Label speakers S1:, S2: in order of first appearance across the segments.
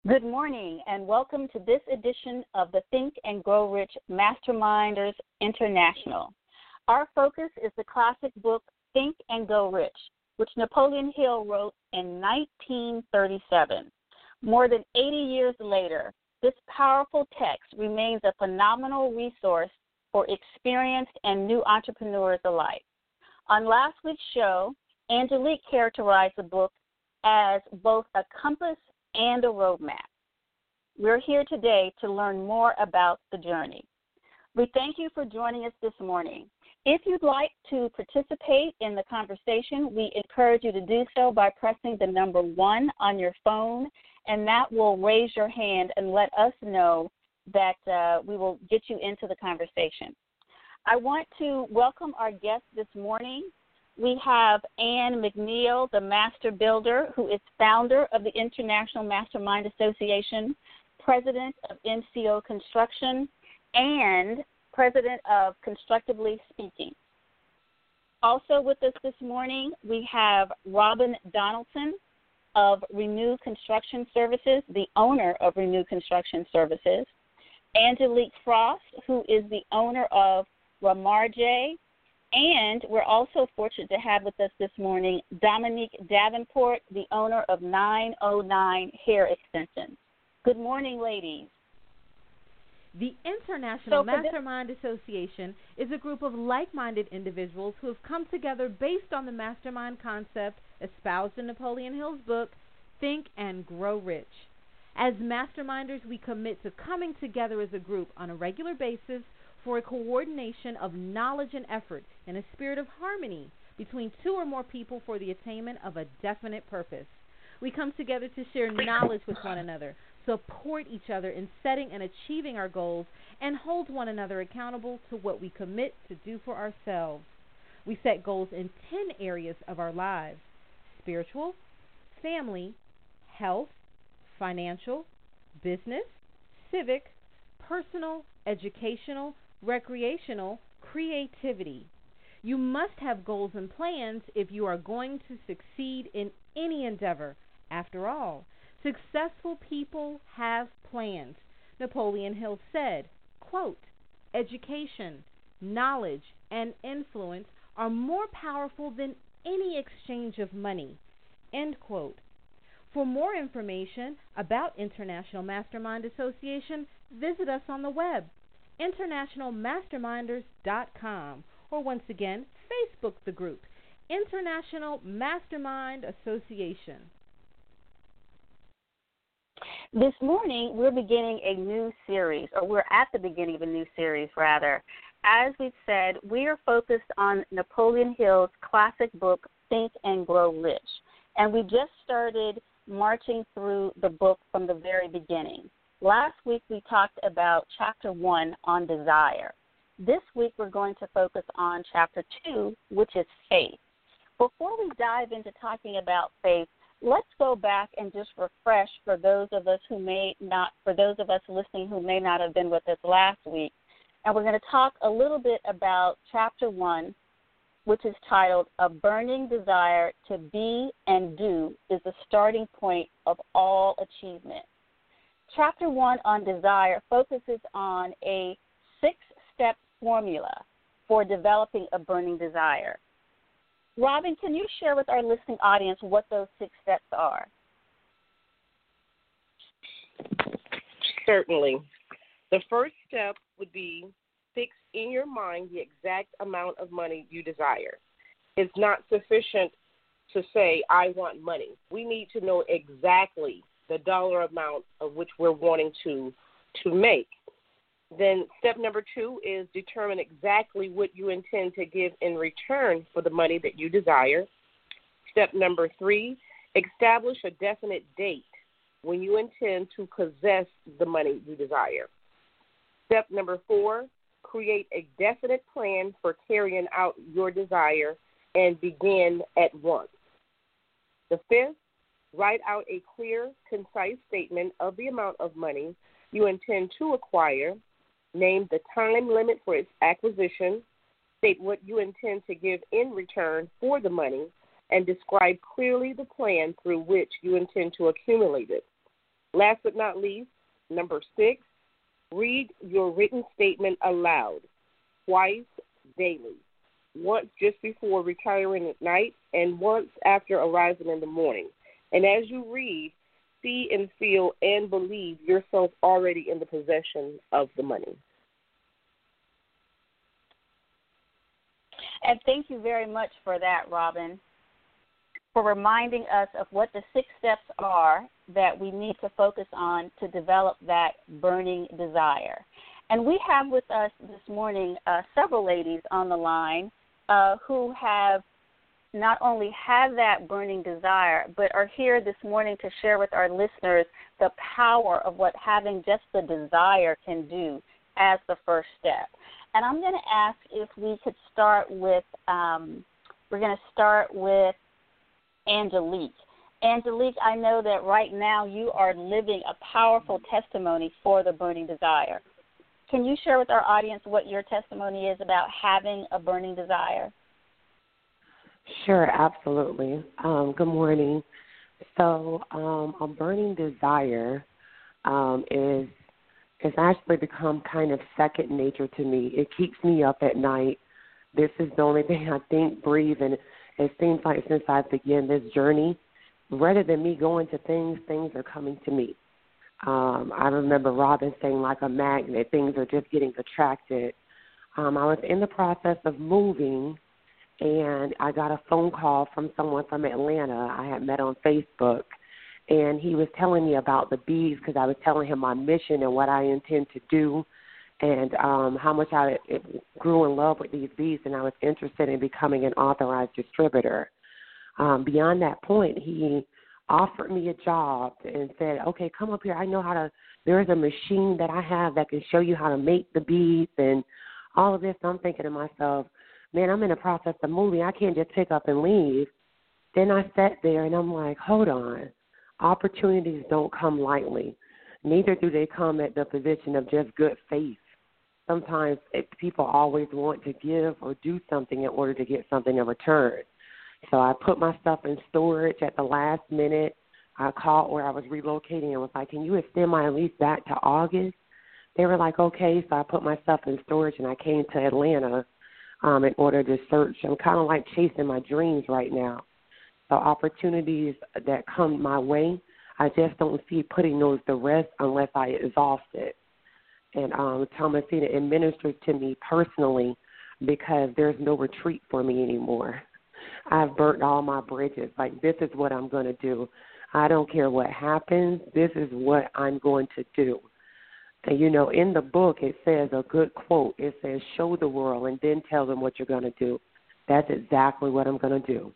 S1: Good morning, and welcome to this edition of the Think and Grow Rich Masterminders International. Our focus is the classic book Think and Grow Rich, which Napoleon Hill wrote in 1937. More than 80 years later, this powerful text remains a phenomenal resource for experienced and new entrepreneurs alike. On last week's show, Angelique characterized the book as both a compass and a roadmap. We're here today to learn more about the journey. We thank you for joining us this morning. If you'd like to participate in the conversation, we encourage you to do so by pressing the number 1 on your phone, and that will raise your hand and let us know that we will get you into the conversation. I want to welcome our guest this morning. We have Ann McNeil, the Master Builder, who is founder of the International Mastermind Association, president of MCO Construction, and president of Constructively Speaking. Also with us this morning, we have Robin Donaldson of Renew Construction Services, the owner of Renew Construction Services, Angelique Frost, who is the owner of Ramarjay, and we're also fortunate to have with us this morning Dominique Davenport, the owner of 909 Hair Extensions. Good morning, ladies.
S2: The International Mastermind Association is a group of like-minded individuals who have come together based on the mastermind concept espoused in Napoleon Hill's book, Think and Grow Rich. As masterminders, we commit to coming together as a group on a regular basis for a coordination of knowledge and effort in a spirit of harmony between 2 or more people for the attainment of a definite purpose. We come together to share knowledge with one another, support each other in setting and achieving our goals, and hold one another accountable to what we commit to do for ourselves. We set goals in 10 areas of our lives: spiritual, family, health, financial, business, civic, personal, educational, recreational, creativity. You must have goals and plans if you are going to succeed in any endeavor. After all, successful people have plans. Napoleon Hill said, quote, "Education, knowledge, and influence are more powerful than any exchange of money," end quote. For more information about International Mastermind Association, visit us on the web, internationalmasterminders.com, or once again, Facebook the group, International Mastermind Association.
S1: This morning, we're beginning a new series, or we're at the beginning of a new series, rather. As we've said, we are focused on Napoleon Hill's classic book, Think and Grow Rich, and we just started marching through the book from the very beginning. Last week, we talked about Chapter 1 on desire. This week, we're going to focus on Chapter 2, which is faith. Before we dive into talking about faith, let's go back and just refresh for those of us listening who may not have been with us last week. And we're going to talk a little bit about Chapter 1, which is titled, "A Burning Desire to Be and Do is the Starting Point of All Achievement." Chapter 1 on desire focuses on a 6-step formula for developing a burning desire. Robin, can you share with our listening audience what those 6 steps are?
S3: Certainly. The first step would be fix in your mind the exact amount of money you desire. It's not sufficient to say, I want money. We need to know exactly the dollar amount of which we're wanting to make. Then step number 2 is determine exactly what you intend to give in return for the money that you desire. Step number 3, establish a definite date when you intend to possess the money you desire. Step number 4, create a definite plan for carrying out your desire and begin at once. The 5th, write out a clear, concise statement of the amount of money you intend to acquire. Name the time limit for its acquisition, state what you intend to give in return for the money, and describe clearly the plan through which you intend to accumulate it. Last but not least, number 6, read your written statement aloud twice daily. Once just before retiring at night and once after arriving in the morning. And as you read, see and feel and believe yourself already in the possession of the money.
S1: And thank you very much for that, Robin, for reminding us of what the 6 steps are that we need to focus on to develop that burning desire. And we have with us this morning several ladies on the line who have not only have that burning desire, but are here this morning to share with our listeners the power of what having just the desire can do as the first step. And I'm going to ask if we could start with, Angelique. Angelique, I know that right now you are living a powerful testimony for the burning desire. Can you share with our audience what your testimony is about having a burning desire?
S4: Sure, absolutely. Good morning. So a burning desire is actually become kind of second nature to me. It keeps me up at night. This is the only thing I think, breathe, and it seems like since I began this journey, rather than me going to things, things are coming to me. I remember Robin saying like a magnet, things are just getting attracted. I was in the process of moving, and I got a phone call from someone from Atlanta I had met on Facebook, and he was telling me about the bees because I was telling him my mission and what I intend to do and how much I grew in love with these bees, and I was interested in becoming an authorized distributor. Beyond that point, he offered me a job and said, okay, come up here. I know how to, there's a machine that I have that can show you how to make the beads and all of this. I'm thinking to myself, man, I'm in the process of moving. I can't just pick up and leave. Then I sat there and I'm like, hold on. Opportunities don't come lightly. Neither do they come at the position of just good faith. Sometimes people always want to give or do something in order to get something in return. So I put my stuff in storage at the last minute. I called where I was relocating and was like, can you extend my lease back to August? They were like, okay. So I put my stuff in storage and I came to Atlanta in order to search. I'm kind of like chasing my dreams right now. So opportunities that come my way, I just don't see putting those to rest unless I exhaust it. And Thomasina, it ministers to me personally because there's no retreat for me anymore. I've burnt all my bridges. Like, this is what I'm going to do. I don't care what happens. This is what I'm going to do. And, you know, in the book it says a good quote. It says, show the world and then tell them what you're going to do. That's exactly what I'm going to do.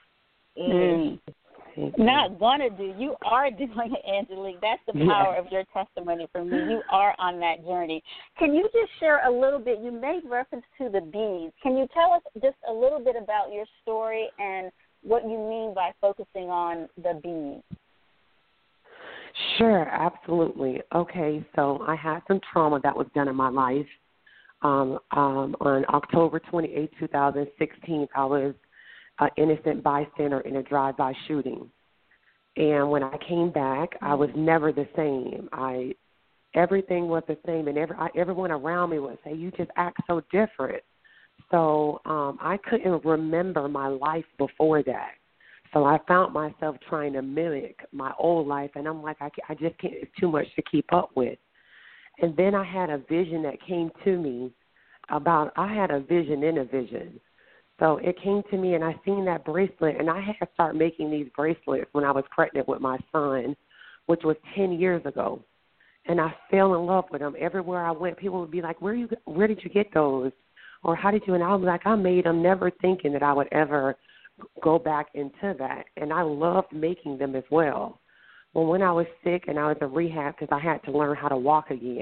S1: Not going to do. You are doing it, Angelique. That's the power of your testimony for me. You are on that journey. Can you just share a little bit? You made reference to the bees. Can you tell us just a little bit about your story and what you mean by focusing on the bees?
S4: Sure, absolutely. Okay, so I had some trauma that was done in my life. On October 28, 2016, I was an innocent bystander in a drive-by shooting. And when I came back, I was never the same. Everything was the same, and everyone around me would say, you just act so different. So I couldn't remember my life before that. So I found myself trying to mimic my old life, and I'm like, I just can't, it's too much to keep up with. And then I had a vision that came to me I had a vision in a vision. So it came to me, and I seen that bracelet, and I had to start making these bracelets when I was pregnant with my son, which was 10 years ago. And I fell in love with them. Everywhere I went, people would be like, where did you get those? Or how did you? And I was like, I made them, never thinking that I would ever go back into that. And I loved making them as well. Well, when I was sick and I was in rehab because I had to learn how to walk again,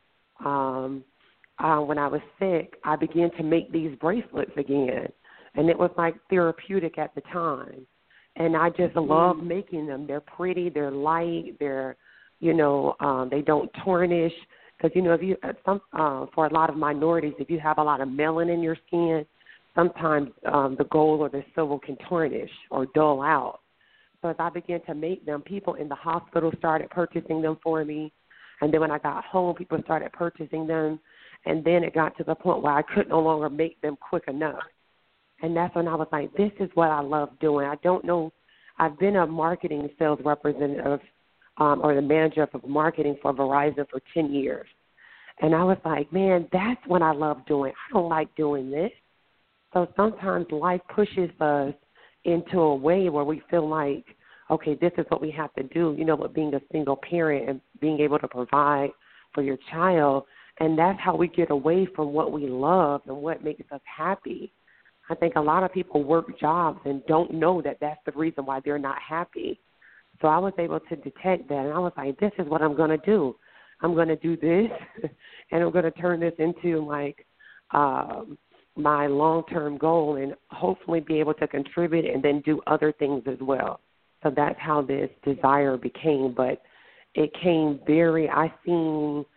S4: when I was sick, I began to make these bracelets again. And it was like therapeutic at the time. And I just love making them. They're pretty, they're light, they're, they don't tarnish. Because, for a lot of minorities, if you have a lot of melanin in your skin, sometimes the gold or the silver can tarnish or dull out. So as I began to make them, people in the hospital started purchasing them for me. And then when I got home, people started purchasing them. And then it got to the point where I could no longer make them quick enough. And that's when I was like, this is what I love doing. I don't know. I've been a marketing sales representative or the manager of marketing for Verizon for 10 years. And I was like, man, that's what I love doing. I don't like doing this. So sometimes life pushes us into a way where we feel like, okay, this is what we have to do, you know, with being a single parent and being able to provide for your child. And that's how we get away from what we love and what makes us happy. I think a lot of people work jobs and don't know that that's the reason why they're not happy. So I was able to detect that, and I was like, this is what I'm going to do. I'm going to do this, and I'm going to turn this into, like, my long-term goal and hopefully be able to contribute and then do other things as well. So that's how this desire became. But it came I seen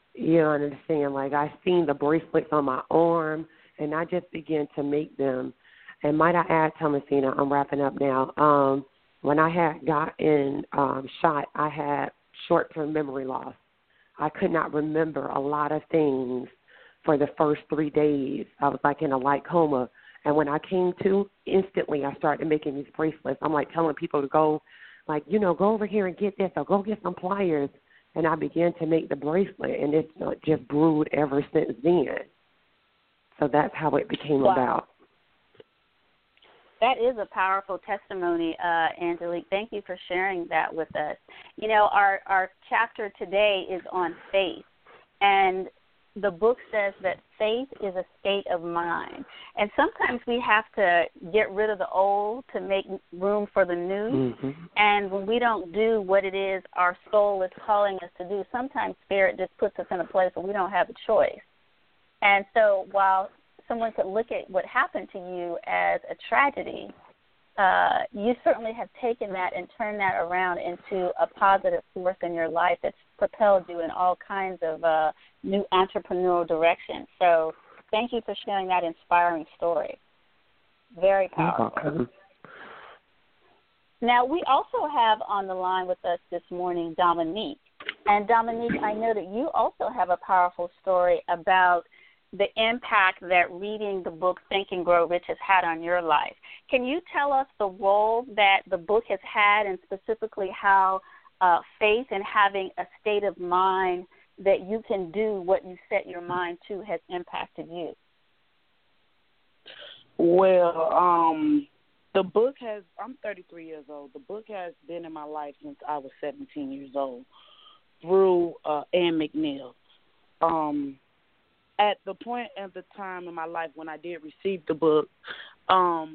S4: the bracelets on my arm, and I just began to make them. And might I add, Thomasina, I'm wrapping up now. When I had gotten shot, I had short-term memory loss. I could not remember a lot of things for the first 3 days. I was like in a light coma. And when I came to, instantly I started making these bracelets. I'm like telling people to go, like, you know, go over here and get this or go get some pliers. And I began to make the bracelet, and it's just brewed ever since then. So that's how it became about.
S1: That is a powerful testimony, Angelique. Thank you for sharing that with us. You know, our chapter today is on faith, and the book says that faith is a state of mind. And sometimes we have to get rid of the old to make room for the new. Mm-hmm. And when we don't do what it is our soul is calling us to do, sometimes Spirit just puts us in a place where we don't have a choice. And so while someone could look at what happened to you as a tragedy, you certainly have taken that and turned that around into a positive force in your life that's propelled you in all kinds of new entrepreneurial directions. So thank you for sharing that inspiring story. Very powerful. Now, we also have on the line with us this morning Dominique. And Dominique, I know that you also have a powerful story about the impact that reading the book Think and Grow Rich has had on your life. Can you tell us the role that the book has had and specifically how faith and having a state of mind that you can do what you set your mind to has impacted you?
S5: Well, the book has, I'm 33 years old. The book has been in my life since I was 17 years old through Ann McNeil. At the point at the time in my life when I did receive the book, I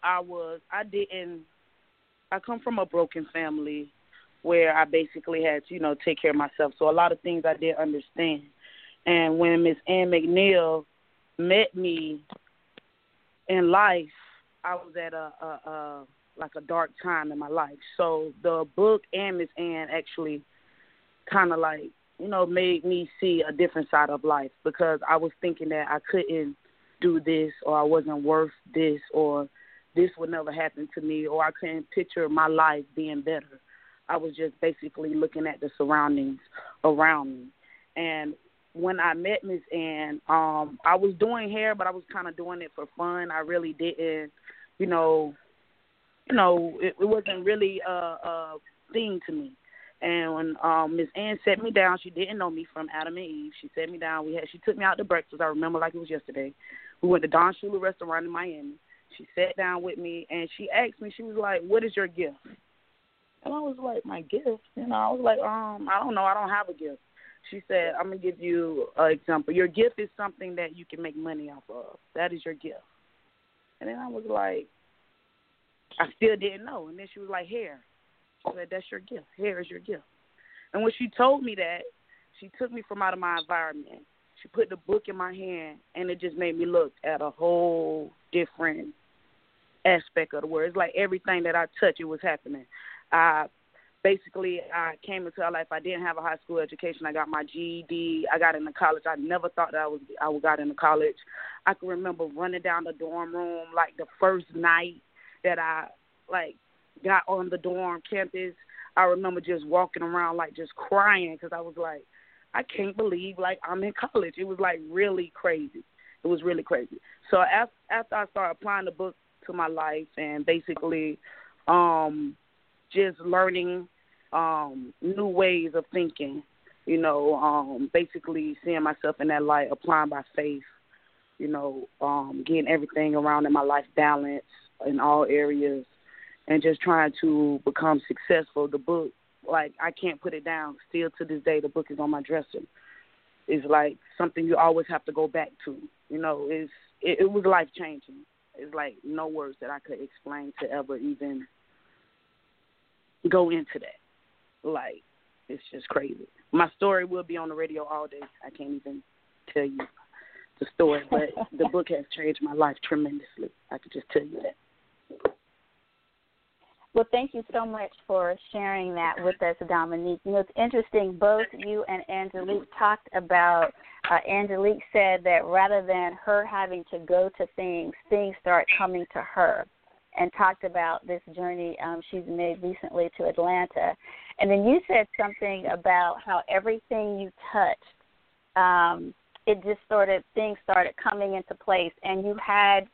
S5: come from a broken family where I basically had to, you know, take care of myself. So a lot of things I didn't understand. And when Miss Ann McNeil met me in life, I was at a dark time in my life. So the book and Miss Ann actually kind of like, you know, made me see a different side of life, because I was thinking that I couldn't do this, or I wasn't worth this, or this would never happen to me, or I couldn't picture my life being better. I was just basically looking at the surroundings around me. And when I met Miss Ann, I was doing hair, but I was kind of doing it for fun. I really didn't, it wasn't really a thing to me. And when Miss Ann sat me down, she didn't know me from Adam and Eve. She sat me down. She took me out to breakfast. I remember like it was yesterday. We went to Don Shula restaurant in Miami. She sat down with me, and she asked me, she was like, what is your gift? And I was like, my gift? You know, I was like, I don't know. I don't have a gift. She said, I'm going to give you an example. Your gift is something that you can make money off of. That is your gift. And then I was like, I still didn't know. And then she was like, hair. She said, that's your gift. Hair is your gift. And when she told me that, she took me from out of my environment. She put the book in my hand, and it just made me look at a whole different aspect of the world. It's like everything that I touched, it was happening. I came into our life. I didn't have a high school education. I got my GED. I got into college. I never thought that I would got into college. I can remember running down the dorm room like the first night that I got on the dorm campus, I remember just walking around like just crying because I was like, I can't believe like I'm in college. It was like really crazy. It was really crazy. So after I started applying the book to my life and basically just learning new ways of thinking, you know, basically seeing myself in that light, applying by faith, you know, getting everything around in my life balanced in all areas, and just trying to become successful. The book, like, I can't put it down. Still to this day, the book is on my dresser. It's like something you always have to go back to. You know, it was life-changing. It's like no words that I could explain to ever even go into that. Like, it's just crazy. My story will be on the radio all day. I can't even tell you the story, but the book has changed my life tremendously. I could just tell you that.
S1: Well, thank you so much for sharing that with us, Dominique. You know, it's interesting, both you and Angelique talked about, Angelique said that rather than her having to go to things start coming to her, and talked about this journey she's made recently to Atlanta. And then you said something about how everything you touched, it just things started coming into place, and you had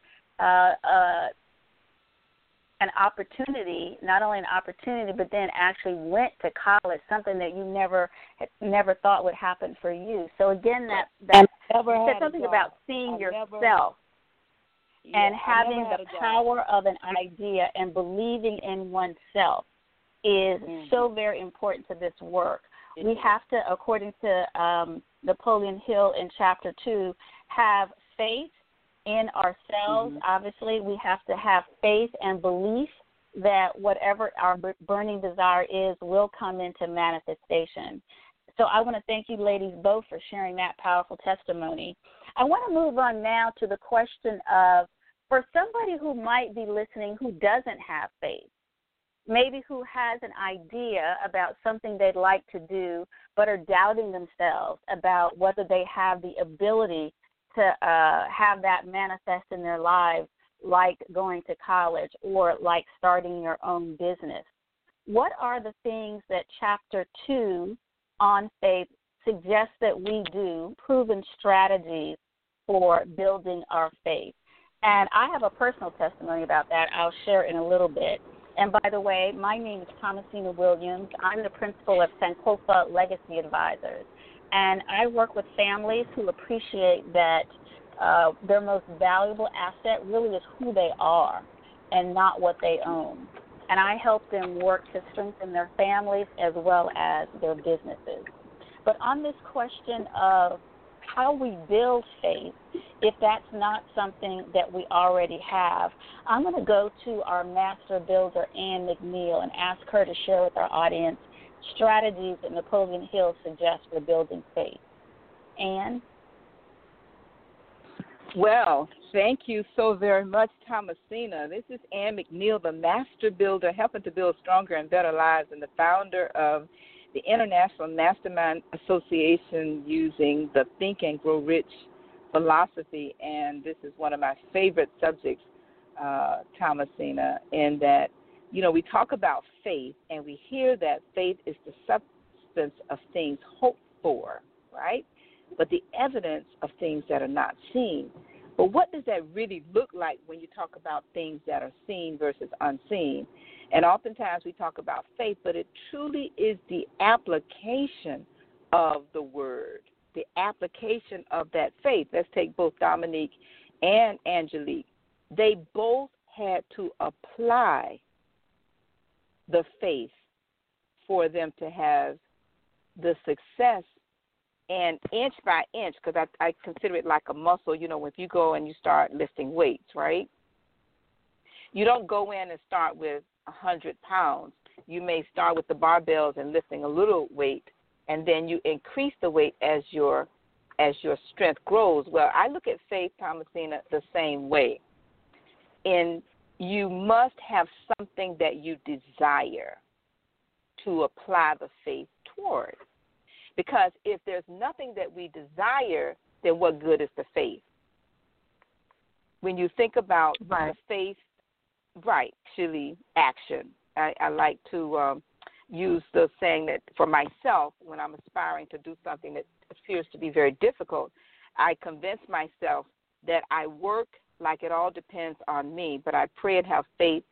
S1: an opportunity, not only an opportunity, but then actually went to college, something that you never thought would happen for you. So again, that said something about seeing yourself and having the power of an idea and believing in oneself is so very important to this work. We have to, according to Napoleon Hill in Chapter 2, have faith in ourselves. Obviously, we have to have faith and belief that whatever our burning desire is will come into manifestation. So I want to thank you ladies both for sharing that powerful testimony. I want to move on now to the question of, for somebody who might be listening who doesn't have faith, maybe who has an idea about something they'd like to do but are doubting themselves about whether they have the ability to have that manifest in their lives, like going to college or like starting your own business. What are the things that Chapter 2 on faith suggests that we do, proven strategies for building our faith? And I have a personal testimony about that I'll share in a little bit. And by the way, my name is Thomasina Williams. I'm the principal of Sankofa Legacy Advisors. And I work with families who appreciate that their most valuable asset really is who they are and not what they own. And I help them work to strengthen their families as well as their businesses. But on this question of how we build faith, if that's not something that we already have, I'm going to go to our master builder, Ann McNeil, and ask her to share with our audience strategies that Napoleon Hill suggests for building faith. Ann?
S6: Well, thank you so very much, Thomasina. This is Ann McNeil, the master builder, helping to build stronger and better lives, and the founder of the International Mastermind Association, using the Think and Grow Rich philosophy. And this is one of my favorite subjects, Thomasina, in that, you know, we talk about faith and we hear that faith is the substance of things hoped for, right? But the evidence of things that are not seen. But what does that really look like when you talk about things that are seen versus unseen? And oftentimes we talk about faith, but it truly is the application of the word, the application of that faith. Let's take both Dominique and Angelique. They both had to apply the faith for them to have the success, and inch by inch, because I consider it like a muscle. You know, if you go and you start lifting weights, right? You don't go in and start with 100 pounds. You may start with the barbells and lifting a little weight, and then you increase the weight as your strength grows. Well, I look at faith, Thomasina, the same way. And you must have something that you desire to apply the faith toward. Because if there's nothing that we desire, then what good is the faith? When you think about the faith, right, actually action. I like to use the saying that for myself, when I'm aspiring to do something that appears to be very difficult, I convince myself that I work like it all depends on me, but I pray and have faith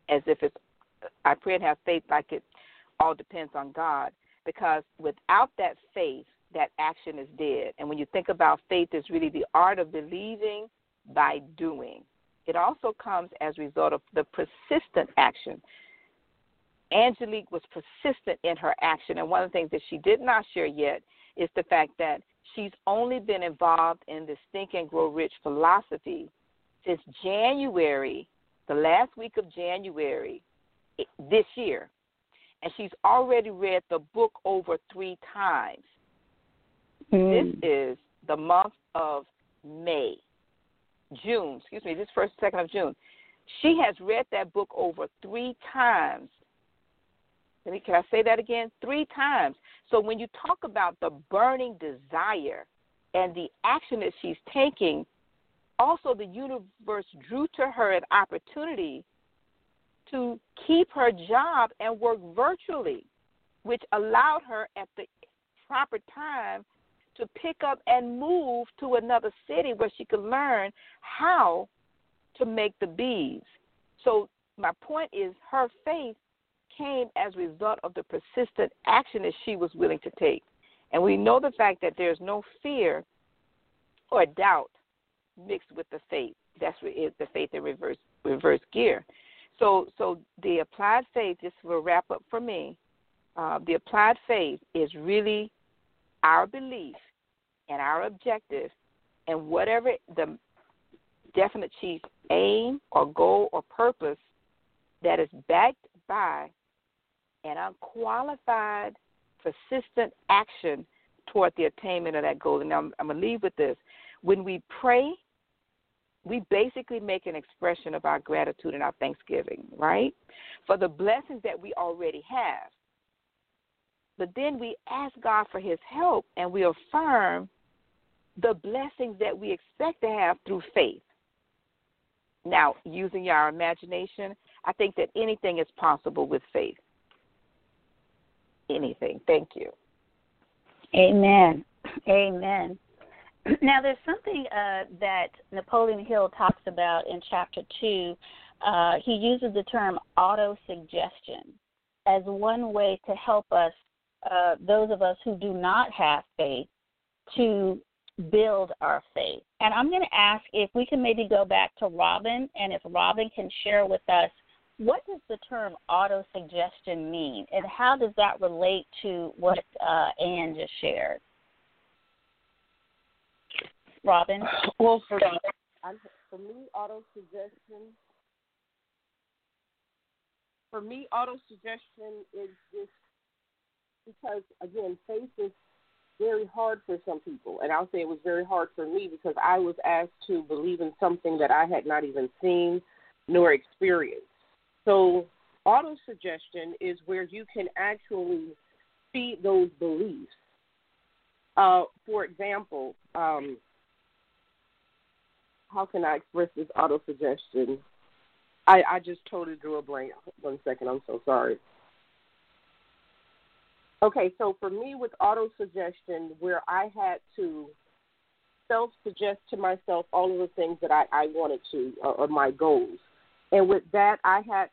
S6: like it all depends on God, because without that faith, that action is dead. And when you think about faith, it's really the art of believing by doing. It also comes as a result of the persistent action. Angelique was persistent in her action, and one of the things that she did not share yet is the fact that she's only been involved in this Think and Grow Rich philosophy since January, the last week of January this year, and she's already read the book over 3 times. This is the month of this first, 2nd of June. She has read that book over 3 times. Can I say that again? 3 times. So when you talk about the burning desire and the action that she's taking, also the universe drew to her an opportunity to keep her job and work virtually, which allowed her at the proper time to pick up and move to another city where she could learn how to make the beads. So my point is, her faith came as a result of the persistent action that she was willing to take. And we know the fact that there's no fear or doubt mixed with the faith. That's what is the faith in reverse gear. So the applied faith, just will wrap up for me, the applied faith is really our belief and our objective, and whatever the definite chief aim or goal or purpose that is backed by an unqualified, persistent action toward the attainment of that goal. And now I'm going to leave with this. When we pray, we basically make an expression of our gratitude and our thanksgiving, right, for the blessings that we already have. But then we ask God for his help, and we affirm the blessings that we expect to have through faith. Now, using our imagination, I think that anything is possible with faith. Anything. Thank you.
S1: Amen. Amen. Now, there's something that Napoleon Hill talks about in Chapter 2. He uses the term autosuggestion as one way to help us, those of us who do not have faith, to build our faith. And I'm going to ask if we can maybe go back to Robin, and if Robin can share with us, what does the term autosuggestion mean, and how does that relate to what Ann just shared? Robin?
S3: Well, for me, autosuggestion is just because, again, faith is very hard for some people. And I'll say it was very hard for me because I was asked to believe in something that I had not even seen nor experienced. So autosuggestion is where you can actually feed those beliefs. For example, how can I express this autosuggestion? I just totally drew a blank. 1 second, I'm so sorry. Okay, so for me with autosuggestion, where I had to self-suggest to myself all of the things that I wanted to, or my goals. And with that, I have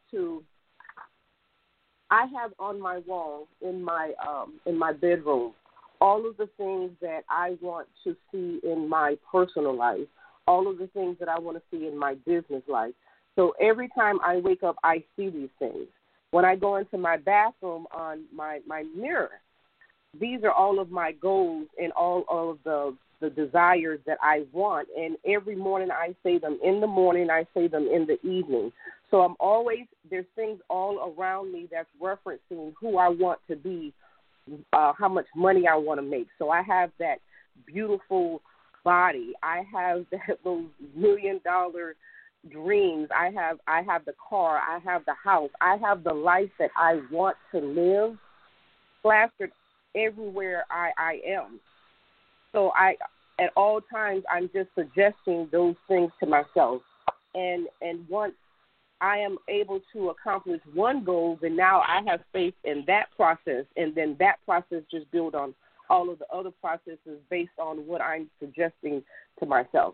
S3: on my wall in my bedroom all of the things that I want to see in my personal life, all of the things that I want to see in my business life. So every time I wake up, I see these things. When I go into my bathroom on my mirror, these are all of my goals and all of the desires that I want. And every morning I say them in the morning, I say them in the evening. So I'm always, there's things all around me that's referencing who I want to be, how much money I want to make. So I have that beautiful body. I have those $1 million dreams. I have the car. I have the house. I have the life that I want to live plastered everywhere I am. So at all times, I'm just suggesting those things to myself. And once I am able to accomplish one goal, then now I have faith in that process, and then that process just build on all of the other processes based on what I'm suggesting to myself.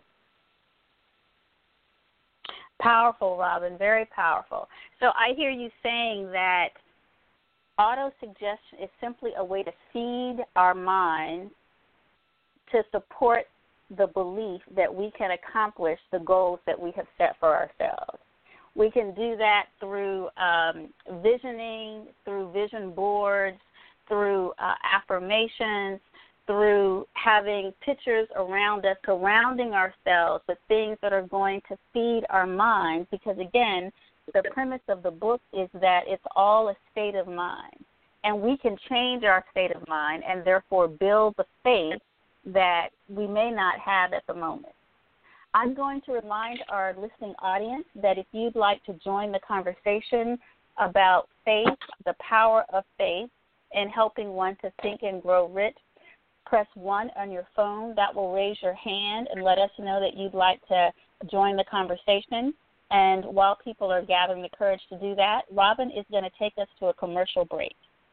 S1: Powerful, Robin, very powerful. So I hear you saying that auto-suggestion is simply a way to feed our minds to support the belief that we can accomplish the goals that we have set for ourselves. We can do that through visioning, through vision boards, through affirmations, through having pictures around us, surrounding ourselves with things that are going to feed our minds, because, again, the premise of the book is that it's all a state of mind, and we can change our state of mind and therefore build the faith that we may not have at the moment. I'm going to remind our listening audience that if you'd like to join the conversation about faith, the power of faith, in helping one to think and grow rich, press 1 on your phone. That will raise your hand and let us know that you'd like to join the conversation. And while people are gathering the courage to do that, Robin is going to take us to a commercial break.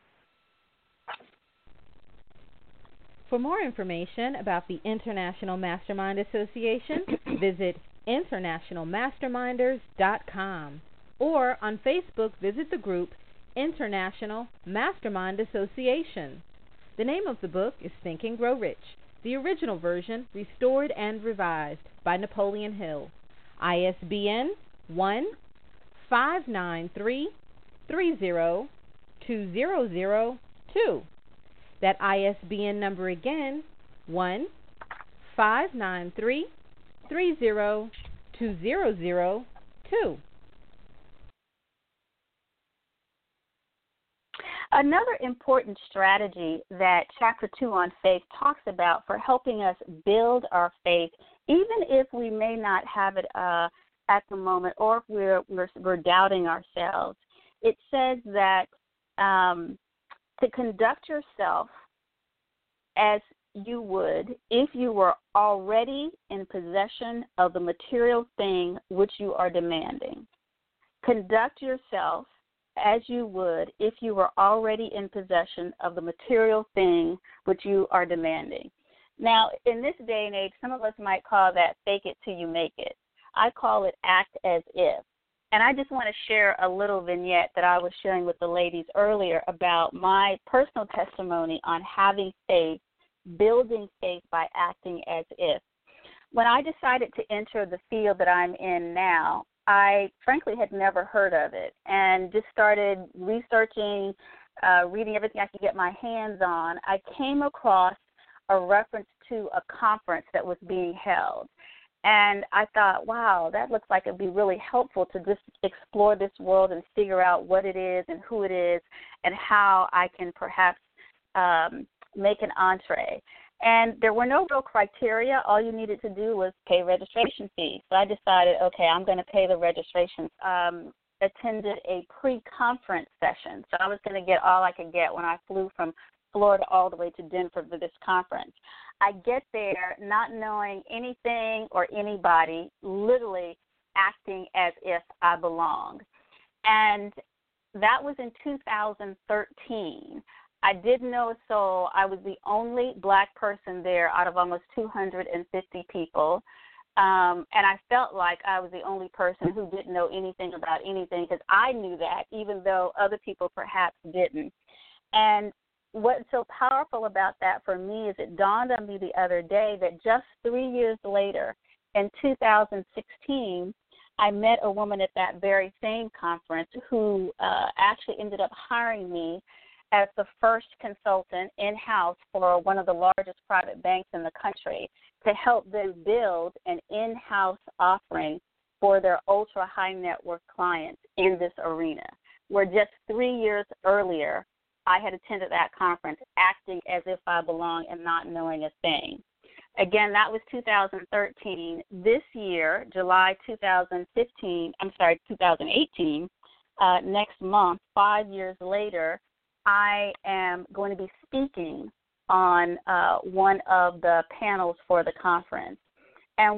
S2: For more information about the International Mastermind Association, visit internationalmasterminders.com, or on Facebook, visit the group International Mastermind Association. The name of the book is Think and Grow Rich, the original version restored and revised by Napoleon Hill. ISBN 1-593-30-2002. That ISBN number again, 1-593-30-2002.
S1: Another important strategy that Chapter 2 on Faith talks about for helping us build our faith, even if we may not have it at the moment, or if we're doubting ourselves, it says that to conduct yourself as you would if you were already in possession of the material thing which you are demanding. Conduct yourself as you would if you were already in possession of the material thing which you are demanding. Now, in this day and age, some of us might call that fake it till you make it. I call it act as if. And I just want to share a little vignette that I was sharing with the ladies earlier about my personal testimony on having faith, building faith by acting as if. When I decided to enter the field that I'm in now, I frankly had never heard of it and just started researching, reading everything I could get my hands on. I came across a reference to a conference that was being held. And I thought, wow, that looks like it would be really helpful to just explore this world and figure out what it is and who it is and how I can perhaps make an entree. And there were no real criteria. All you needed to do was pay registration fees. So I decided, okay, I'm going to pay the registration. Attended a pre-conference session. So I was going to get all I could get when I flew from Florida all the way to Denver for this conference. I get there not knowing anything or anybody, literally acting as if I belonged. And that was in 2013. I didn't know a soul. I was the only black person there out of almost 250 people. And I felt like I was the only person who didn't know anything about anything because I knew that, even though other people perhaps didn't. And what's so powerful about that for me is it dawned on me the other day that just 3 years later, in 2016, I met a woman at that very same conference who actually ended up hiring me as the first consultant in-house for one of the largest private banks in the country to help them build an in-house offering for their ultra-high net worth clients in this arena, where just 3 years earlier, I had attended that conference acting as if I belonged and not knowing a thing. Again, that was 2013. This year, July 2018, next month, 5 years later, I am going to be speaking on one of the panels for the conference. And what's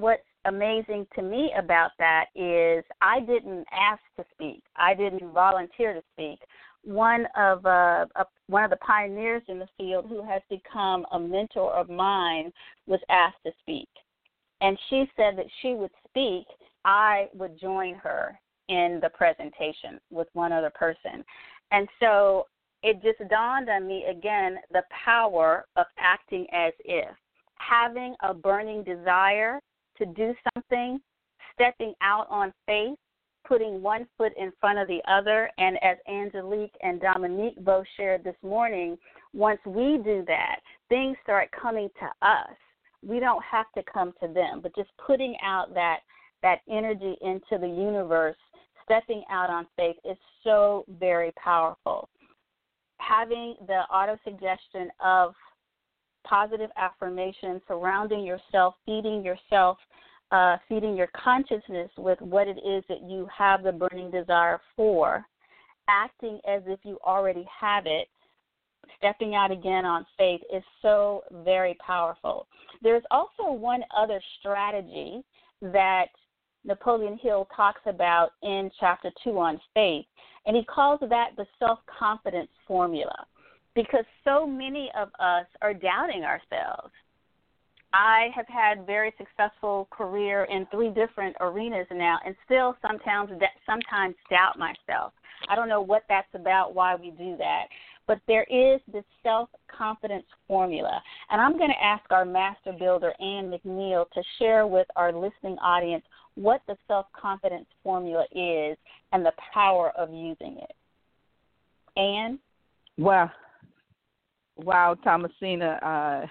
S1: amazing to me about that is I didn't ask to speak. I didn't volunteer to speak. One of the pioneers in the field who has become a mentor of mine was asked to speak. And she said that she would speak. I would join her in the presentation with one other person. And so it just dawned on me again the power of acting as if, having a burning desire to do something, stepping out on faith, putting one foot in front of the other. And as Angelique and Dominique both shared this morning, once we do that, things start coming to us. We don't have to come to them, but just putting out that energy into the universe, stepping out on faith is so very powerful. Having the auto-suggestion of positive affirmation, surrounding yourself, feeding your consciousness with what it is that you have the burning desire for, acting as if you already have it, stepping out again on faith is so very powerful. There's also one other strategy that Napoleon Hill talks about in Chapter 2 on faith, and he calls that the self-confidence formula, because so many of us are doubting ourselves. I have had very successful career in 3 different arenas now, and still sometimes doubt myself. I don't know what that's about, why we do that, but there is this self-confidence formula. And I'm going to ask our master builder, Ann McNeil, to share with our listening audience what the self-confidence formula is and the power of using it. Ann?
S6: Wow, Thomasina.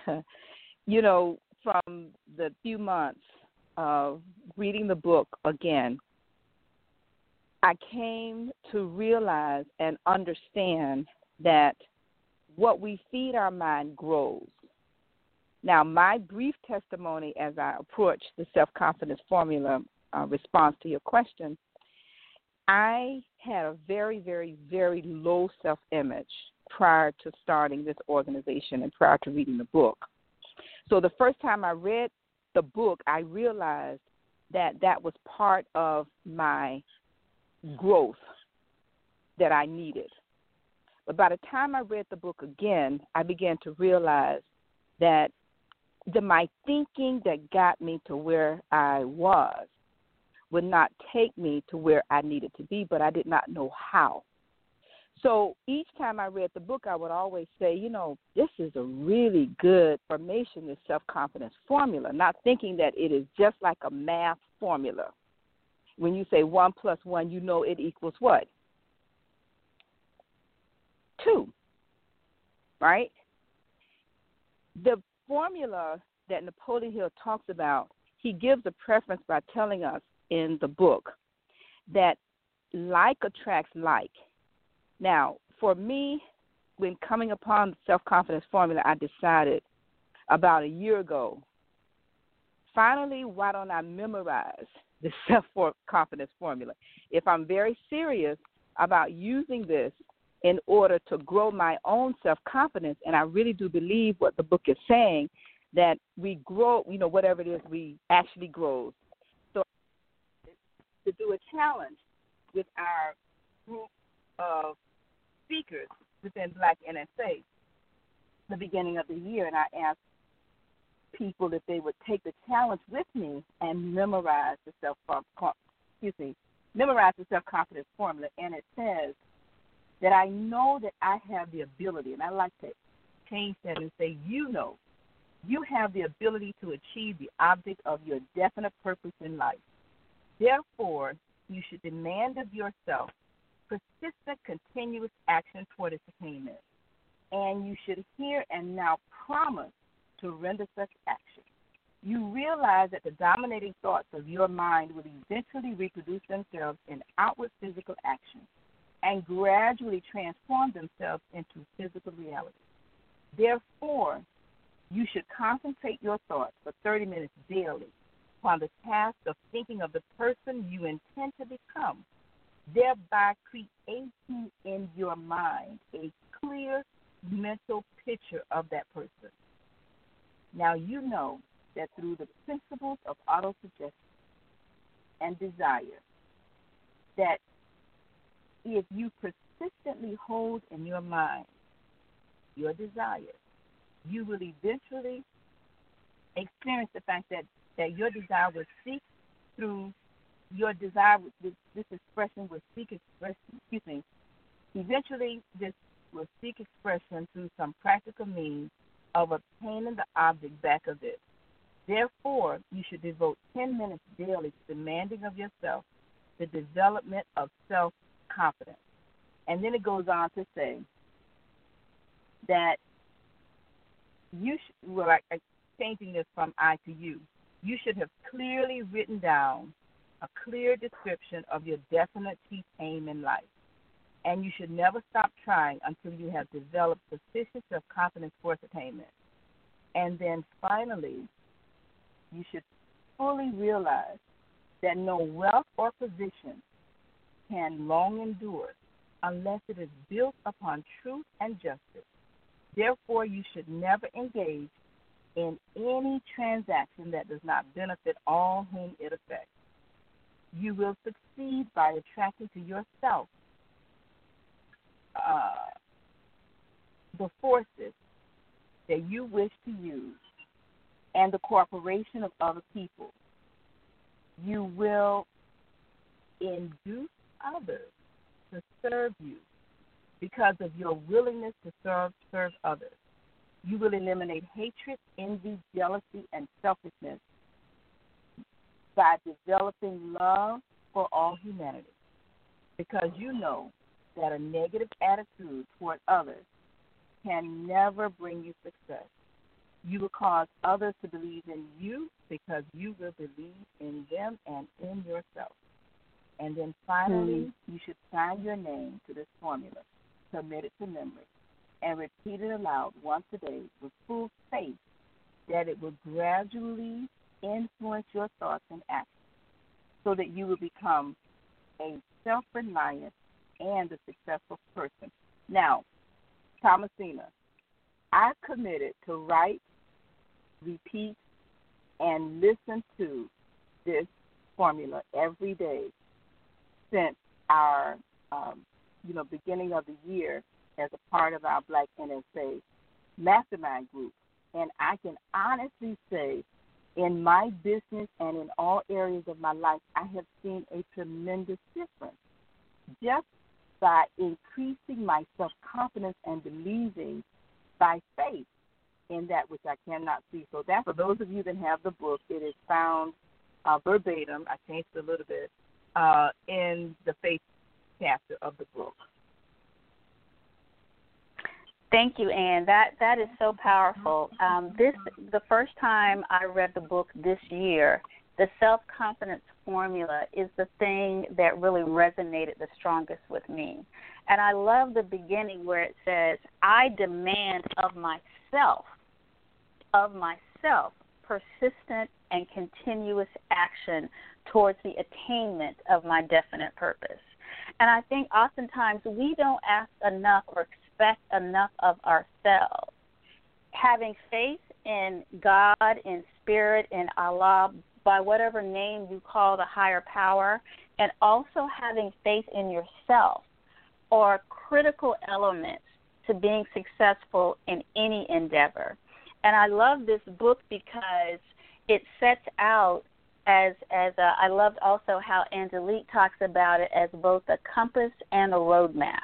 S6: From the few months of reading the book again, I came to realize and understand that what we feed our mind grows. Now, my brief testimony as I approach the self-confidence formula response to your question, I had a very, very, very low self-image prior to starting this organization and prior to reading the book. So the first time I read the book, I realized that was part of my growth that I needed. But by the time I read the book again, I began to realize that my thinking that got me to where I was would not take me to where I needed to be, but I did not know how. So each time I read the book, I would always say, this is a really good formation, this self-confidence formula, not thinking that it is just like a math formula. When you say 1 + 1, it equals what? 2, right? The formula that Napoleon Hill talks about, he gives a preference by telling us in the book that like attracts like. Now, for me, when coming upon the self-confidence formula, I decided about a year ago, finally, why don't I memorize the self-confidence formula? If I'm very serious about using this in order to grow my own self-confidence, and I really do believe what the book is saying, that we grow, whatever it is, we actually grow. So to do a challenge with our group of speakers within Black NSA the beginning of the year, and I asked people if they would take the challenge with me and memorize the self-confidence formula. And it says that I know that I have the ability, and I like to change that and say, you have the ability to achieve the object of your definite purpose in life. Therefore, you should demand of yourself persistent, continuous action toward its attainment. And you should here and now promise to render such action. You realize that the dominating thoughts of your mind will eventually reproduce themselves in outward physical action and gradually transform themselves into physical reality. Therefore, you should concentrate your thoughts for 30 minutes daily upon the task of thinking of the person you intend to become, thereby creating in your mind a clear mental picture of that person. Now you know that through the principles of autosuggestion, and desire that if you persistently hold in your mind your desire, you will eventually experience the fact that your desire will seek through your desire, this expression will seek expression, eventually this will seek expression through some practical means of obtaining the object back of it. Therefore, you should devote 10 minutes daily to demanding of yourself the development of self-confidence. And then it goes on to say that you should, changing this from I to you should have clearly written down a clear description of your definite chief aim in life. And you should never stop trying until you have developed sufficient self-confidence for its attainment. And then finally, you should fully realize that no wealth or position can long endure unless it is built upon truth and justice. Therefore, you should never engage in any transaction that does not benefit all whom it affects. You will succeed by attracting to yourself the forces that you wish to use and the cooperation of other people. You will induce others to serve you because of your willingness to serve others. You will eliminate hatred, envy, jealousy, and selfishness by developing love for all humanity, because you know that a negative attitude toward others can never bring you success. You will cause others to believe in you because you will believe in them and in yourself. And then finally, you should sign your name to this formula, commit it to memory, and repeat it aloud once a day with full faith that it will gradually influence your thoughts and actions so that you will become a self-reliant and a successful person. Now, Thomasina, I've committed to write, repeat, and listen to this formula every day since our beginning of the year as a part of our Black NSA mastermind group. And I can honestly say in my business and in all areas of my life, I have seen a tremendous difference just by increasing my self-confidence and believing by faith in that which I cannot see. So that, for those of you that have the book, it is found verbatim, I changed it a little bit, in the faith chapter of the book.
S1: Thank you, Ann. That is so powerful. The first time I read the book this year, the self-confidence formula is the thing that really resonated the strongest with me. And I love the beginning where it says, I demand of myself, persistent and continuous action towards the attainment of my definite purpose. And I think oftentimes we don't ask enough or expect enough of ourselves. Having faith in God, in spirit, in Allah, by whatever name you call the higher power, and also having faith in yourself are critical elements to being successful in any endeavor. And I love this book because it sets out as I loved also how Angelique talks about it as both a compass and a roadmap.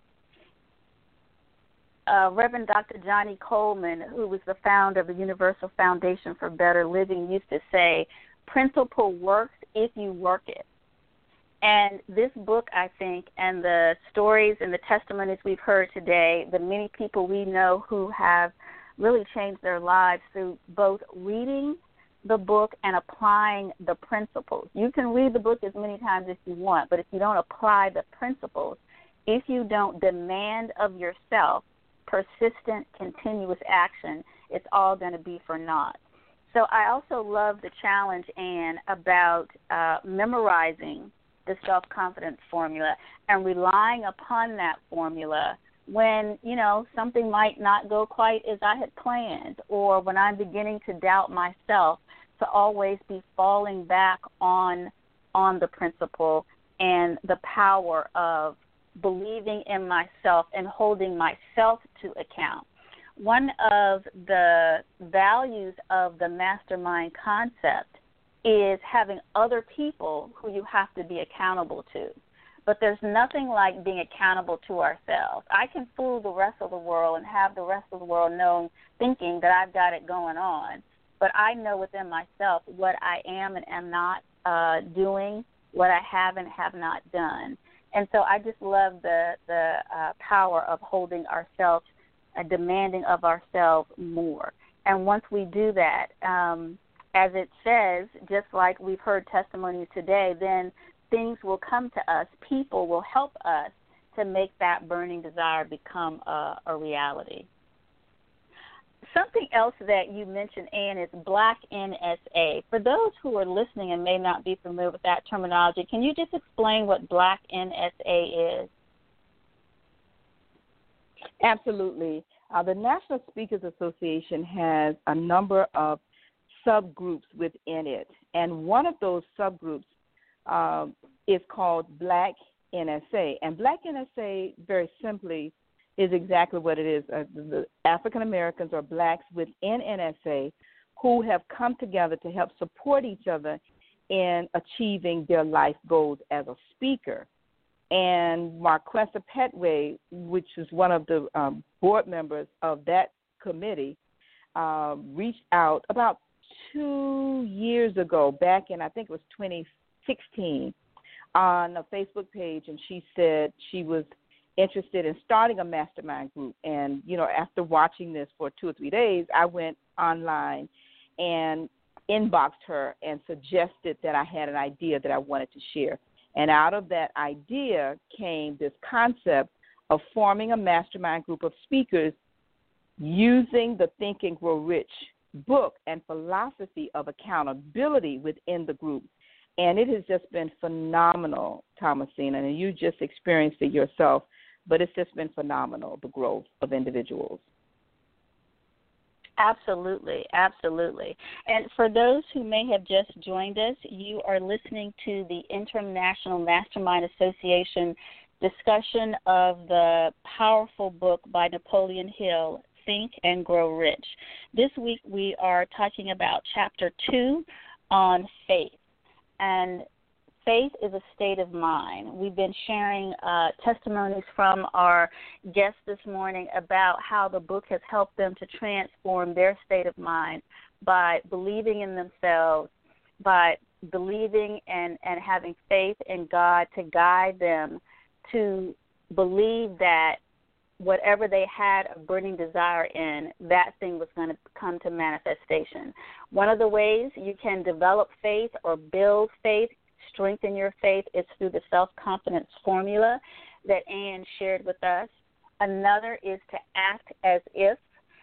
S1: Reverend Dr. Johnny Coleman, who was the founder of the Universal Foundation for Better Living, used to say, principle works if you work it. And this book, I think, and the stories and the testimonies we've heard today, the many people we know who have really changed their lives through both reading the book and applying the principles. You can read the book as many times as you want, but if you don't apply the principles, if you don't demand of yourself persistent, continuous action, it's all going to be for naught. So I also love the challenge, Ann, about memorizing the self-confidence formula and relying upon that formula when, something might not go quite as I had planned, or when I'm beginning to doubt myself, to always be falling back on on the principle and the power of believing in myself and holding myself to account. One of the values of the mastermind concept is having other people who you have to be accountable to. But there's nothing like being accountable to ourselves. I can fool the rest of the world and have the rest of the world thinking that I've got it going on. But I know within myself what I am and am not doing, what I have and have not done. And so I just love the power of holding ourselves, demanding of ourselves more. And once we do that, as it says, just like we've heard testimonies today, then things will come to us. People will help us to make that burning desire become a reality. Something else that you mentioned, Ann, is Black NSA. For those who are listening and may not be familiar with that terminology, can you just explain what Black NSA is?
S6: Absolutely. The National Speakers Association has a number of subgroups within it, and one of those subgroups is called Black NSA. And Black NSA, very simply, is exactly what it is. The African Americans or blacks within NSA who have come together to help support each other in achieving their life goals as a speaker. And Marquessa Petway, which is one of the board members of that committee, reached out about 2 years ago, back in, I think it was 2016, on a Facebook page, and she said she was interested in starting a mastermind group. And, you know, after watching this for 2 or 3 days, I went online and inboxed her and suggested that I had an idea that I wanted to share. And out of that idea came this concept of forming a mastermind group of speakers using the Think and Grow Rich book and philosophy of accountability within the group. And it has just been phenomenal, Thomasina, and you just experienced it yourself. But it's just been phenomenal, the growth of individuals.
S1: Absolutely, absolutely. And for those who may have just joined us, you are listening to the International Mastermind Association discussion of the powerful book by Napoleon Hill, Think and Grow Rich. This week we are talking about Chapter 2 on faith. And faith is a state of mind. We've been sharing testimonies from our guests this morning about how the book has helped them to transform their state of mind by believing in themselves, by believing and having faith in God to guide them to believe that whatever they had a burning desire in, that thing was going to come to manifestation. One of the ways you can develop faith or build faith, strengthen your faith, is through the self-confidence formula that Ann shared with us. Another is to act as if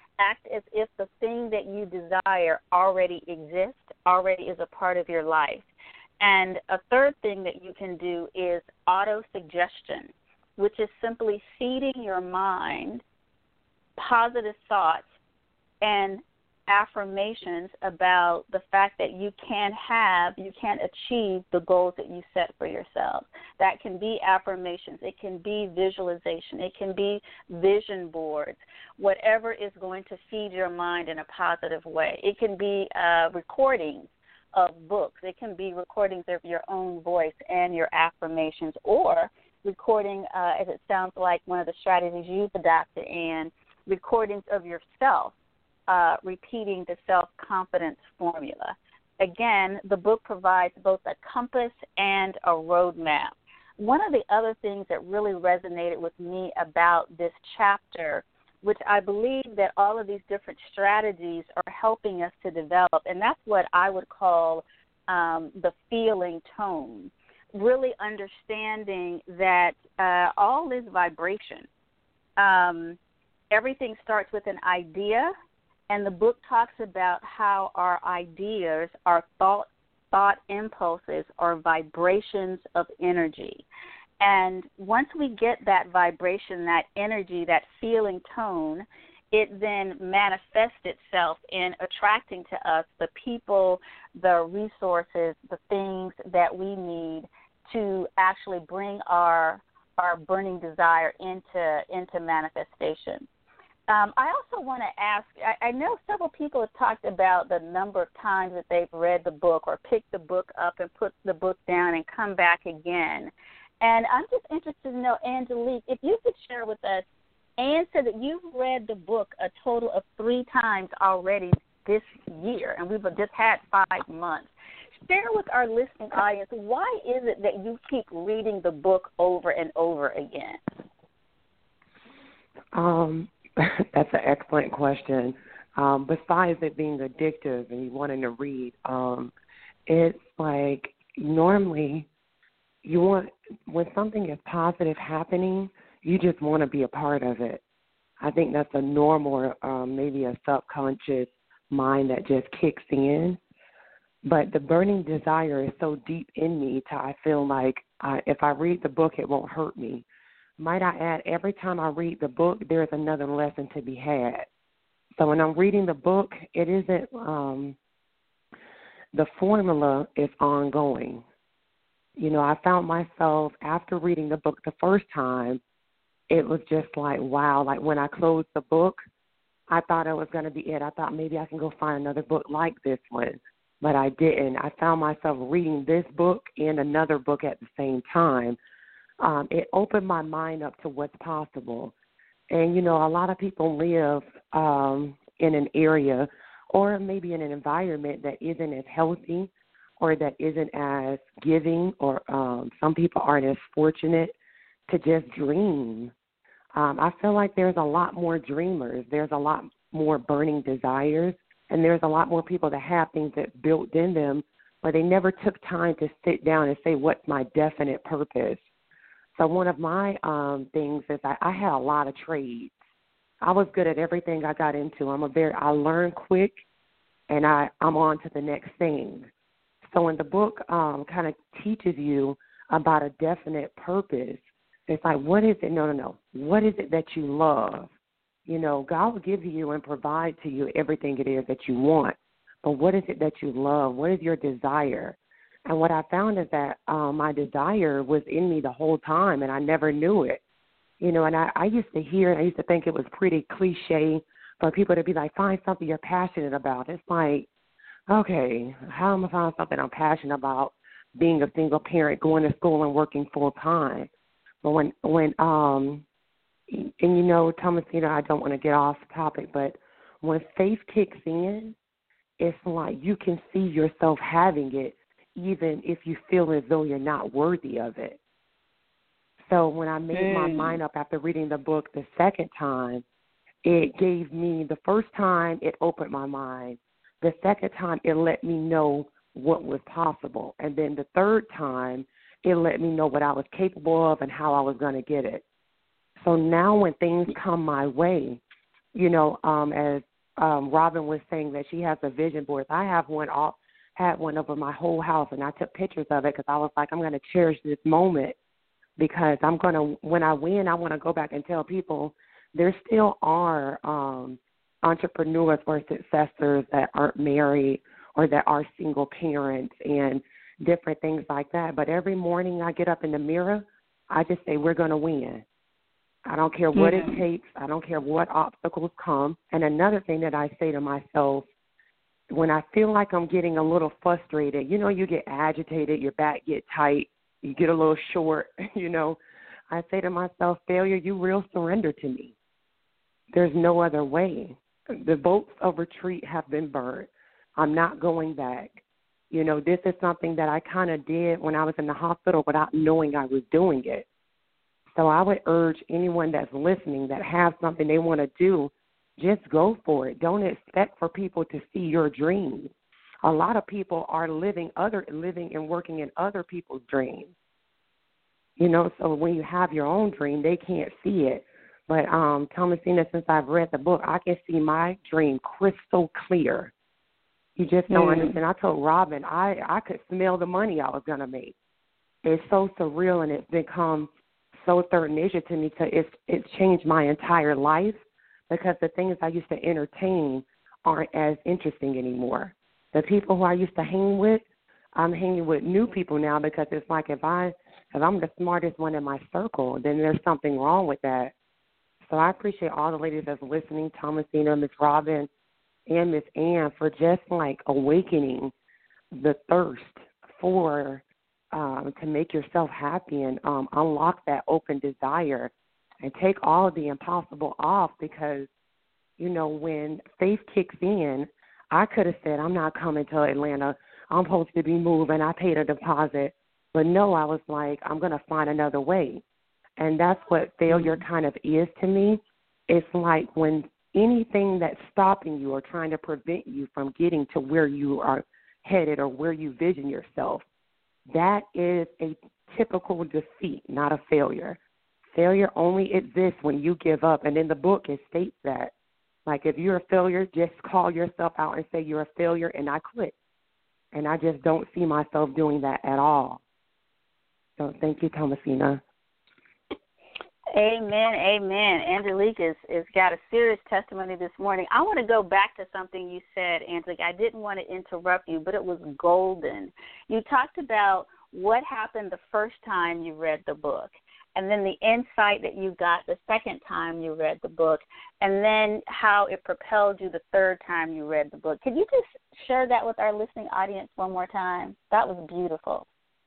S1: the thing that you desire already exists, already is a part of your life. And a third thing that you can do is auto-suggestion, which is simply feeding your mind positive thoughts and affirmations about the fact that you can achieve the goals that you set for yourself. That can be affirmations, it can be visualization, it can be vision boards, whatever is going to feed your mind in a positive way. It can be recordings of books, it can be recordings of your own voice and your affirmations, or recording, as it sounds like one of the strategies you've adopted, and recordings of yourself repeating the self-confidence formula. Again, the book provides both a compass and a roadmap. One of the other things that really resonated with me about this chapter, which I believe that all of these different strategies are helping us to develop, and that's what I would call the feeling tone, really understanding that all is vibration. Everything starts with an idea, and the book talks about how our ideas, our thought impulses, are vibrations of energy. And once we get that vibration, that energy, that feeling tone, it then manifests itself in attracting to us the people, the resources, the things that we need to actually bring our burning desire into manifestation. I also want to ask, I know several people have talked about the number of times that they've read the book or picked the book up and put the book down and come back again. And I'm just interested to know, Angelique, if you could share with us, Ann said that you've read the book a total of 3 times already this year, and we've just had 5 months. Share with our listening audience, why is it that you keep reading the book over and over again?
S4: That's an excellent question. Besides it being addictive and you wanting to read, it's like normally when something is positive happening, you just want to be a part of it. I think that's a normal, maybe a subconscious mind that just kicks in. But the burning desire is so deep in me I feel like if I read the book, it won't hurt me. Might I add, every time I read the book, there's another lesson to be had. So when I'm reading the book, it isn't, the formula is ongoing. You know, I found myself, after reading the book the first time, it was just like, wow. Like when I closed the book, I thought it was going to be it. I thought maybe I can go find another book like this one, but I didn't. I found myself reading this book and another book at the same time. It opened my mind up to what's possible. And, you know, a lot of people live in an area or maybe in an environment that isn't as healthy or that isn't as giving, or some people aren't as fortunate to just dream. I feel like there's a lot more dreamers. There's a lot more burning desires, and there's a lot more people that have things that's built in them, but they never took time to sit down and say, what's my definite purpose? So one of my things is I had a lot of trades. I was good at everything I got into. I learn quick, and I'm on to the next thing. So when the book kind of teaches you about a definite purpose, it's like, what is it? No. What is it that you love? You know, God will give you and provide to you everything it is that you want. But what is it that you love? What is your desire? And what I found is that my desire was in me the whole time, and I never knew it. You know, and I used to hear, and I used to think it was pretty cliche for people to be like, find something you're passionate about. It's like, okay, how am I find something I'm passionate about, being a single parent, going to school and working full time? But when and you know, Thomasina, I don't want to get off topic, but when faith kicks in, it's like you can see yourself having it, even if you feel as though you're not worthy of it. So when I made my mind up after reading the book the second time, it gave me, the first time it opened my mind. The second time it let me know what was possible. And then the third time it let me know what I was capable of and how I was going to get it. So now when things come my way, you know, as Robin was saying that she has a vision board, I had one over my whole house, and I took pictures of it because I was like, I'm going to cherish this moment because I'm going to, when I win, I want to go back and tell people there still are entrepreneurs or successors that aren't married or that are single parents and different things like that. But every morning I get up in the mirror, I just say, we're going to win. I don't care what it takes. I don't care what obstacles come. And another thing that I say to myself, when I feel like I'm getting a little frustrated, you know, you get agitated, your back get tight, you get a little short, you know, I say to myself, failure, you real surrender to me. There's no other way. The boats of retreat have been burned. I'm not going back. You know, this is something that I kind of did when I was in the hospital without knowing I was doing it. So I would urge anyone that's listening that has something they want to do, just go for it. Don't expect for people to see your dreams. A lot of people are living and working in other people's dreams. You know, so when you have your own dream, they can't see it. But Thomasina, since I've read the book, I can see my dream crystal clear. You just don't understand. I told Robin I could smell the money I was going to make. It's so surreal, and it's become so third nature to me. It's changed my entire life because the things I used to entertain aren't as interesting anymore. The people who I used to hang with, I'm hanging with new people now because it's like if I'm the smartest one in my circle, then there's something wrong with that. So I appreciate all the ladies that's listening, Thomasina, Miss Robin, and Miss Ann, for just like awakening the thirst for to make yourself happy and unlock that open desire and take all of the impossible off, because, you know, when faith kicks in, I could have said, I'm not coming to Atlanta. I'm supposed to be moving. I paid a deposit. But no, I was like, I'm going to find another way. And that's what failure kind of is to me. It's like when anything that's stopping you or trying to prevent you from getting to where you are headed or where you vision yourself, that is a typical defeat, not a failure. Failure only exists when you give up. And in the book, it states that. Like, if you're a failure, just call yourself out and say you're a failure, and I quit. And I just don't see myself doing that at all. So thank you, Thomasina.
S1: Amen, amen. Angelique is got a serious testimony this morning. I want to go back to something you said, Angelique. I didn't want to interrupt you, but it was golden. You talked about what happened the first time you read the book, and then the insight that you got the second time you read the book, and then how it propelled you the third time you read the book. Could you just share that with our listening audience one more time? That was beautiful.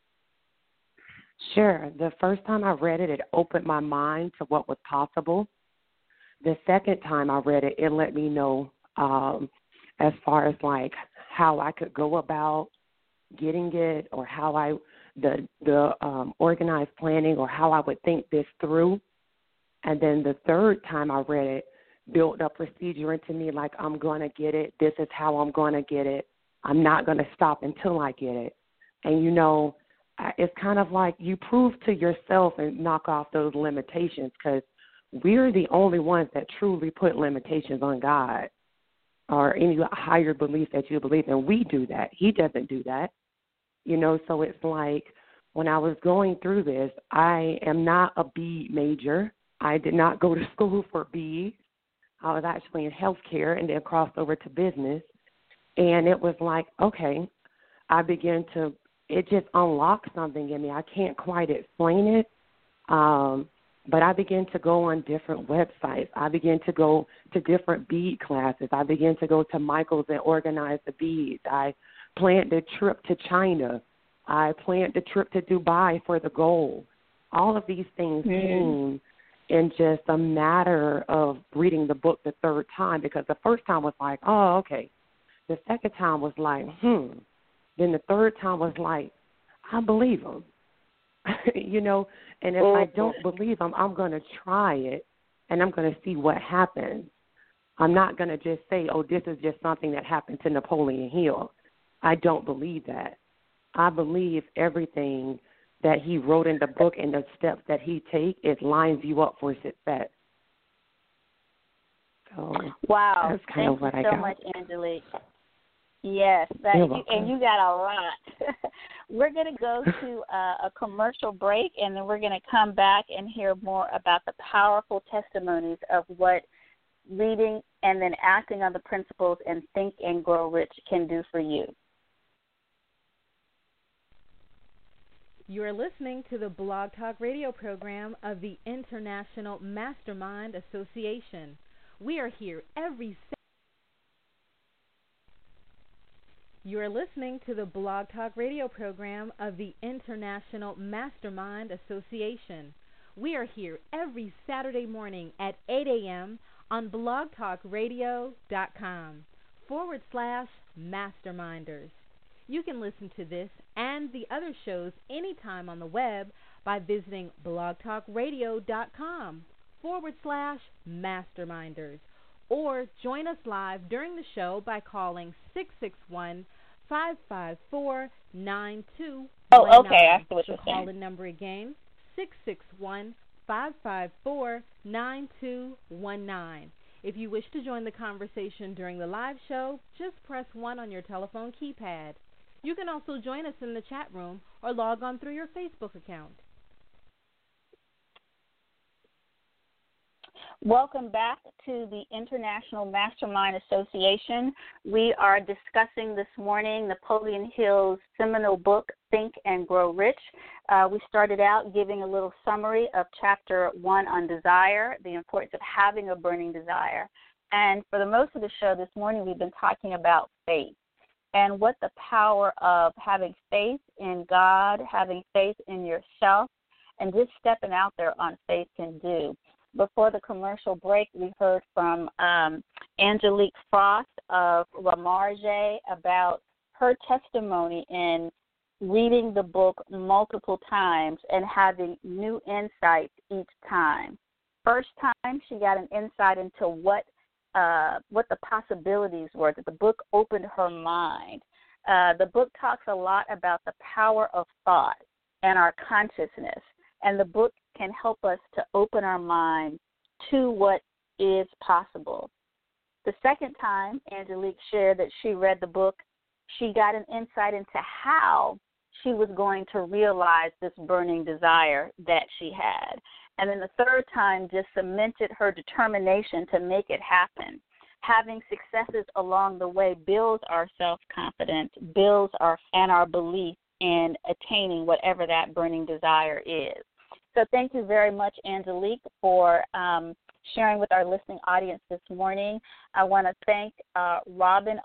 S4: Sure. The first time I read it, it opened my mind to what was possible. The second time I read it, it let me know as far as like how I could go about getting it, or how the organized planning, or how I would think this through. And then the third time I read it, built a procedure into me, like, I'm going to get it. This is how I'm going to get it. I'm not going to stop until I get it. And, you know, it's kind of like you prove to yourself and knock off those limitations, because we're the only ones that truly put limitations on God or any higher belief that you believe in. We do that. He doesn't do that. You know, so it's like when I was going through this, I am not a bead major. I did not go to school for beads. I was actually in healthcare and then crossed over to business. And it was like, okay, it just unlocked something in me. I can't quite explain it, but I began to go on different websites. I began to go to different bead classes. I began to go to Michael's and organize the beads. I planned a trip to China. I planned a trip to Dubai for the gold. All of these things came in just a matter of reading the book the third time, because the first time was like, oh, okay. The second time was like, Then the third time was like, I believe him. You know, and if I don't believe him, I'm going to try it, and I'm going to see what happens. I'm not going to just say, oh, this is just something that happened to Napoleon Hill. I don't believe that. I believe everything that he wrote in the book and the steps that he takes, it lines you up for success. So
S1: wow.
S4: That's kind of what I got.
S1: Thank you so much, Angelique. Yes, and you got a lot. We're going to go to a commercial break, and then we're going to come back and hear more about the powerful testimonies of what reading and then acting on the principles and Think and Grow Rich can do for you.
S2: You are listening to the Blog Talk Radio program of the International Mastermind Association. We are here every You are listening to the Blog Talk Radio program of the International Mastermind Association. We are here every Saturday morning at 8 a.m. on blogtalkradio.com/masterminders. You can listen to this and the other shows anytime on the web by visiting blogtalkradio.com/masterminders. Or join us live during the show by calling 661-554-9219.
S1: Oh, okay. I see what you're saying.
S2: The call-in number again, 661-554-9219. If you wish to join the conversation during the live show, just press 1 on your telephone keypad. You can also join us in the chat room or log on through your Facebook account.
S1: Welcome back to the International Mastermind Association. We are discussing this morning Napoleon Hill's seminal book, Think and Grow Rich. We started out giving a little summary of Chapter 1 on desire, the importance of having a burning desire. And for the most of the show this morning, we've been talking about faith and what the power of having faith in God, having faith in yourself, and just stepping out there on faith can do. Before the commercial break, we heard from Angelique Frost of La Marge about her testimony in reading the book multiple times and having new insights each time. First time, she got an insight into what the possibilities were, that the book opened her mind. The book talks a lot about the power of thought and our consciousness, and the book can help us to open our mind to what is possible. The second time Angelique shared that she read the book, she got an insight into how she was going to realize this burning desire that she had. And then the third time just cemented her determination to make it happen. Having successes along the way builds our self-confidence, builds our belief in attaining whatever that burning desire is. So thank you very much, Angelique, for sharing with our listening audience this morning. I want to thank Robin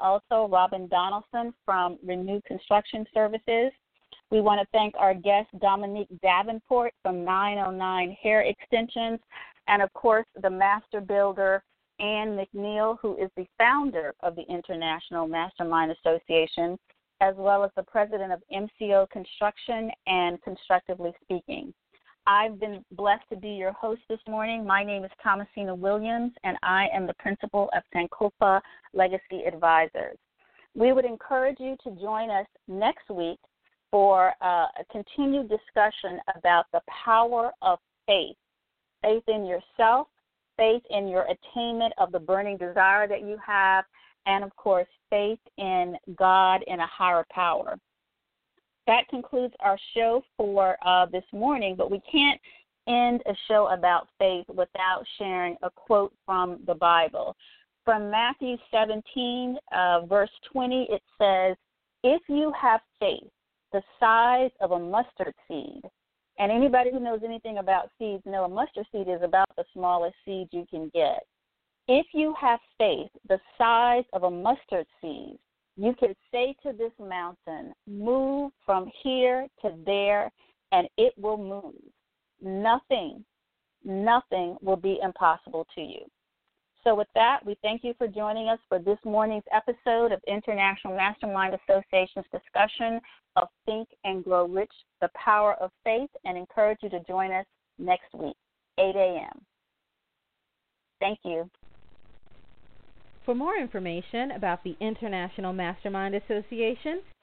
S1: Donaldson from Renew Construction Services. We want to thank our guest, Dominique Davenport from 909 Hair Extensions, and, of course, the master builder, Ann McNeil, who is the founder of the International Mastermind Association, as well as the president of MCO Construction and Constructively Speaking. I've been blessed to be your host this morning. My name is Thomasina Williams, and I am the principal of Sankofa Legacy Advisors. We would encourage you to join us next week for a continued discussion about the power of faith, faith in yourself, faith in your attainment of the burning desire that you have, and, of course, faith in God and a higher power. That concludes our show for this morning, but we can't end a show about faith without sharing a quote from the Bible. From Matthew 17, verse 20, it says, "If you have faith the size of a mustard seed," and anybody who knows anything about seeds know a mustard seed is about the smallest seed you can get. If you have faith the size of a mustard seed, you can say to this mountain, "Move from here to there," and it will move. Nothing will be impossible to you. So with that, we thank you for joining us for this morning's episode of International Mastermind Association's discussion of Think and Grow Rich, the Power of Faith, and encourage you to join us next week, 8 a.m. Thank you.
S2: For more information about the International Mastermind Association,